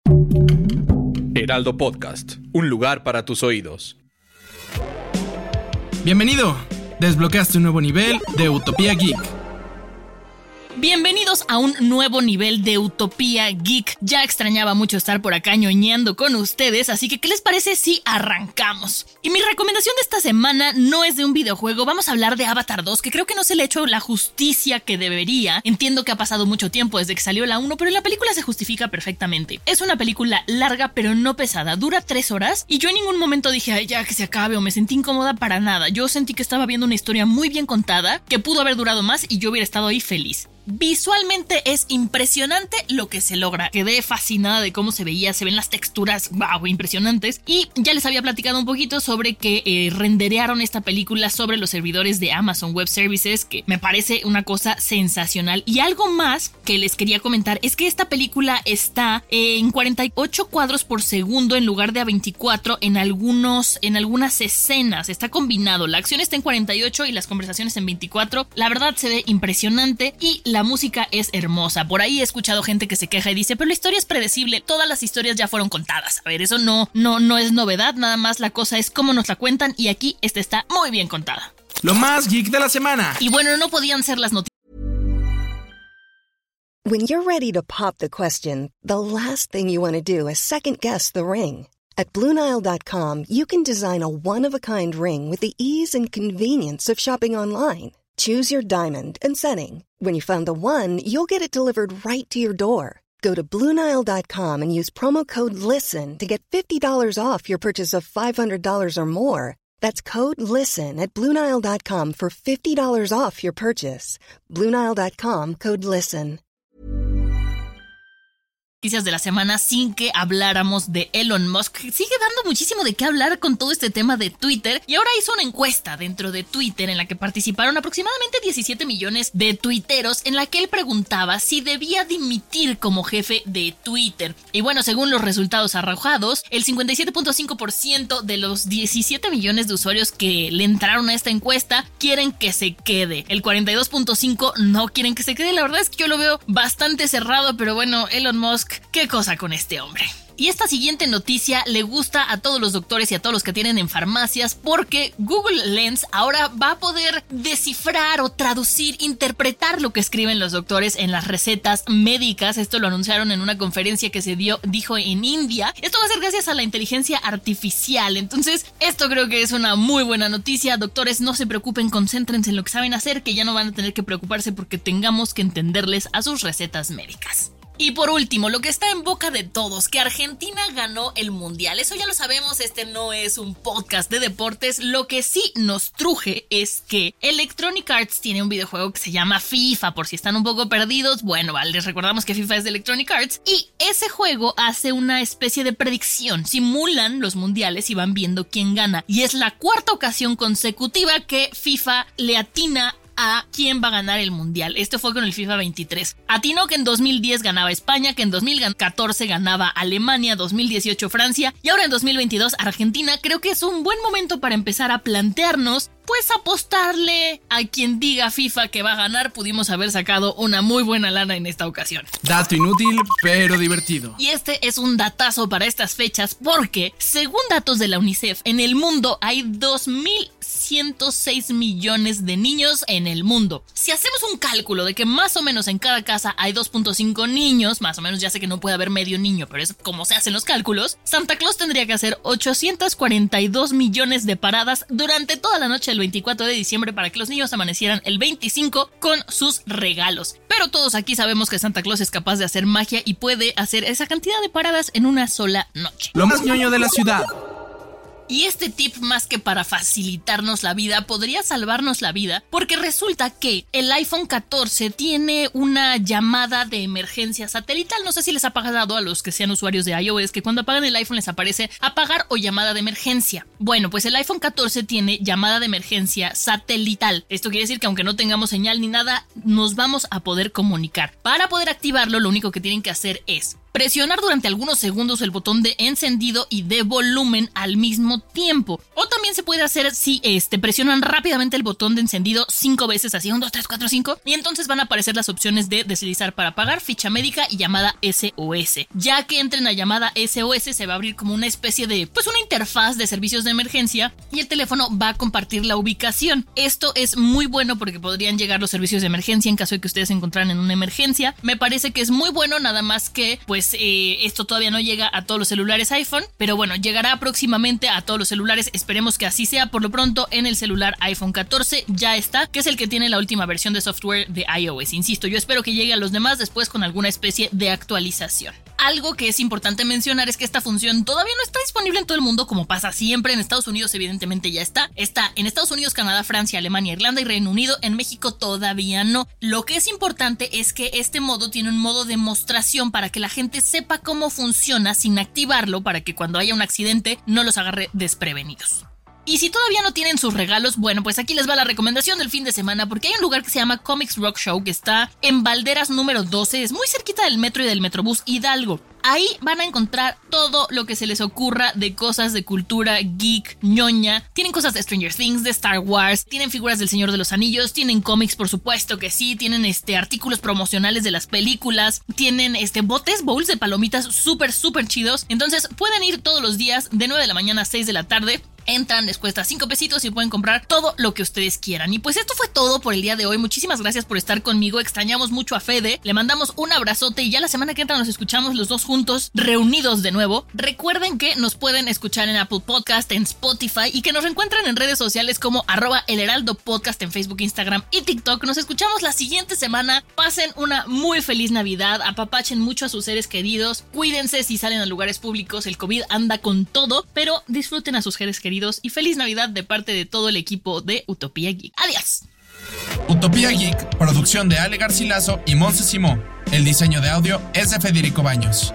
Heraldo Podcast, un lugar para tus oídos. Bienvenido, desbloqueaste un nuevo nivel de Utopía Geek. Bienvenidos a un nuevo nivel de Utopía Geek. Ya extrañaba mucho estar por acá ñoñando con ustedes, así que ¿qué les parece si arrancamos? Y mi recomendación de esta semana no es de un videojuego, vamos a hablar de Avatar 2, que creo que no se le ha hecho la justicia que debería. Entiendo que ha pasado mucho tiempo desde que salió la 1, pero la película se justifica perfectamente. Es una película larga pero no pesada, dura 3 horas y yo en ningún momento dije, ay, ya que se acabe, o me sentí incómoda para nada. Yo sentí que estaba viendo una historia muy bien contada, que pudo haber durado más y yo hubiera estado ahí feliz. Visualmente es impresionante lo que se logra. Quedé fascinada de cómo se veía, se ven las texturas, wow, impresionantes. Y ya les había platicado un poquito sobre que renderearon esta película sobre los servidores de Amazon Web Services, que me parece una cosa sensacional. Y algo más que les quería comentar es que esta película está en 48 cuadros por segundo en lugar de a 24 en algunas escenas. Está combinado, la acción está en 48 y las conversaciones en 24. La verdad se ve impresionante y la música es hermosa. Por ahí he escuchado gente que se queja y dice, pero la historia es predecible, todas las historias ya fueron contadas. A ver, eso no es novedad, nada más la cosa es cómo nos la cuentan y aquí esta está muy bien contada. Lo más geek de la semana. Y bueno, no podían ser las noticias. When you're ready to pop the question, the last thing you want to do is second guess the ring. At BlueNile.com, you can design a one-of-a-kind ring with the ease and convenience of shopping online. Choose your diamond and setting. When you find the one, you'll get it delivered right to your door. Go to BlueNile.com and use promo code LISTEN to get $50 off your purchase of $500 or more. That's code LISTEN at BlueNile.com for $50 off your purchase. BlueNile.com, code LISTEN. Noticias de la semana sin que habláramos de Elon Musk. Sigue dando muchísimo de qué hablar con todo este tema de Twitter y ahora hizo una encuesta dentro de Twitter en la que participaron aproximadamente 17 millones de tuiteros, en la que él preguntaba si debía dimitir como jefe de Twitter. Y bueno, según los resultados arrojados, el 57.5% de los 17 millones de usuarios que le entraron a esta encuesta quieren que se quede. El 42.5% no quieren que se quede. La verdad es que yo lo veo bastante cerrado, pero bueno, Elon Musk, ¿qué cosa con este hombre? Y esta siguiente noticia le gusta a todos los doctores y a todos los que tienen en farmacias, porque Google Lens ahora va a poder descifrar o traducir, interpretar lo que escriben los doctores en las recetas médicas. Esto lo anunciaron en una conferencia que se dijo en India. Esto va a ser gracias a la inteligencia artificial. Entonces, esto creo que es una muy buena noticia. Doctores, no se preocupen, concéntrense en lo que saben hacer, que ya no van a tener que preocuparse porque tengamos que entenderles a sus recetas médicas. Y por último, lo que está en boca de todos, que Argentina ganó el Mundial. Eso ya lo sabemos, este no es un podcast de deportes. Lo que sí nos truje es que Electronic Arts tiene un videojuego que se llama FIFA. Por si están un poco perdidos, bueno, vale, les recordamos que FIFA es de Electronic Arts. Y ese juego hace una especie de predicción. Simulan los mundiales y van viendo quién gana. Y es la cuarta ocasión consecutiva que FIFA le atina a quién va a ganar el mundial. Esto fue con el FIFA 23. Atinó que en 2010 ganaba España, que en 2014 ganaba Alemania, 2018 Francia y ahora en 2022 Argentina. Creo que es un buen momento para empezar a plantearnos, pues apostarle a quien diga FIFA que va a ganar. Pudimos haber sacado una muy buena lana en esta ocasión. Dato inútil, pero divertido. Y este es un datazo para estas fechas porque, según datos de la UNICEF, en el mundo hay 2.106 millones de niños en el mundo. Si hacemos un cálculo de que más o menos en cada casa hay 2.5 niños, más o menos, ya sé que no puede haber medio niño, pero es como se hacen los cálculos, Santa Claus tendría que hacer 842 millones de paradas durante toda la noche del 24 de diciembre para que los niños amanecieran el 25 con sus regalos. Pero todos aquí sabemos que Santa Claus es capaz de hacer magia y puede hacer esa cantidad de paradas en una sola noche. Lo más ñoño de la ciudad. Y este tip, más que para facilitarnos la vida, podría salvarnos la vida, porque resulta que el iPhone 14 tiene una llamada de emergencia satelital. No sé si les ha pasado a los que sean usuarios de iOS que cuando apagan el iPhone les aparece apagar o llamada de emergencia. Bueno, pues el iPhone 14 tiene llamada de emergencia satelital. Esto quiere decir que aunque no tengamos señal ni nada, nos vamos a poder comunicar. Para poder activarlo, lo único que tienen que hacer es presionar durante algunos segundos el botón de encendido y de volumen al mismo tiempo. O también se puede hacer si presionan rápidamente el botón de encendido 5 veces, así 1, 2, 3, 4, 5, y entonces van a aparecer las opciones de deslizar para pagar, ficha médica y llamada SOS. Ya que entren a llamada SOS se va a abrir como una especie de, una interfaz de servicios de emergencia y el teléfono va a compartir la ubicación. Esto es muy bueno porque podrían llegar los servicios de emergencia en caso de que ustedes se encontraran en una emergencia. Me parece que es muy bueno, nada más que esto todavía no llega a todos los celulares iPhone, pero bueno, llegará próximamente a todos los celulares, esperemos que así sea. Por lo pronto en el celular iPhone 14 ya está, que es el que tiene la última versión de software de iOS. Insisto, yo espero que llegue a los demás después con alguna especie de actualización. Algo que es importante mencionar es que esta función todavía no está disponible en todo el mundo, como pasa siempre. En Estados Unidos evidentemente ya está en Estados Unidos, Canadá, Francia, Alemania, Irlanda y Reino Unido. En México todavía no. Lo que es importante es que este modo tiene un modo de demostración para que la gente sepa cómo funciona sin activarlo, para que cuando haya un accidente no los agarre desprevenidos. Y si todavía no tienen sus regalos, bueno, pues aquí les va la recomendación del fin de semana, porque hay un lugar que se llama Comics Rock Show, que está en Valderas número 12, es muy cerquita del metro y del Metrobús Hidalgo. Ahí van a encontrar todo lo que se les ocurra de cosas de cultura geek, ñoña. Tienen cosas de Stranger Things, de Star Wars, tienen figuras del Señor de los Anillos, tienen cómics, por supuesto que sí, tienen artículos promocionales de las películas, tienen bowls de palomitas súper chidos. Entonces pueden ir todos los días de 9 de la mañana a 6 de la tarde. Entran, les cuesta 5 pesitos y pueden comprar todo lo que ustedes quieran. Y pues esto fue todo por el día de hoy. Muchísimas gracias por estar conmigo. Extrañamos mucho a Fede. Le mandamos un abrazote y ya la semana que entra nos escuchamos los dos juntos, reunidos de nuevo. Recuerden que nos pueden escuchar en Apple Podcast, en Spotify y que nos encuentran en redes sociales como @elheraldopodcast en Facebook, Instagram y TikTok. Nos escuchamos la siguiente semana. Pasen una muy feliz Navidad. Apapachen mucho a sus seres queridos. Cuídense si salen a lugares públicos. El COVID anda con todo, pero disfruten a sus seres queridos. Y feliz Navidad de parte de todo el equipo de Utopía Geek. ¡Adiós! Utopía Geek, producción de Ale Garcilaso y Monse Simó. El diseño de audio es de Federico Baños.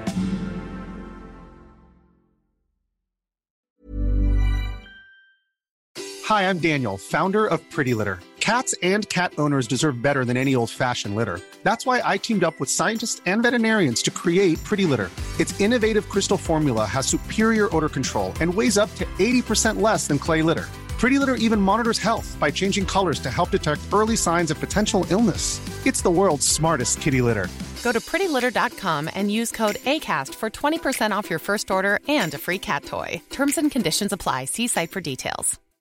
Hi, I'm Daniel, founder of Pretty Litter. Cats and cat owners deserve better than any old-fashioned litter. That's why I teamed up with scientists and veterinarians to create Pretty Litter. Its innovative crystal formula has superior odor control and weighs up to 80% less than clay litter. Pretty Litter even monitors health by changing colors to help detect early signs of potential illness. It's the world's smartest kitty litter. Go to prettylitter.com and use code ACAST for 20% off your first order and a free cat toy. Terms and conditions apply. See site for details.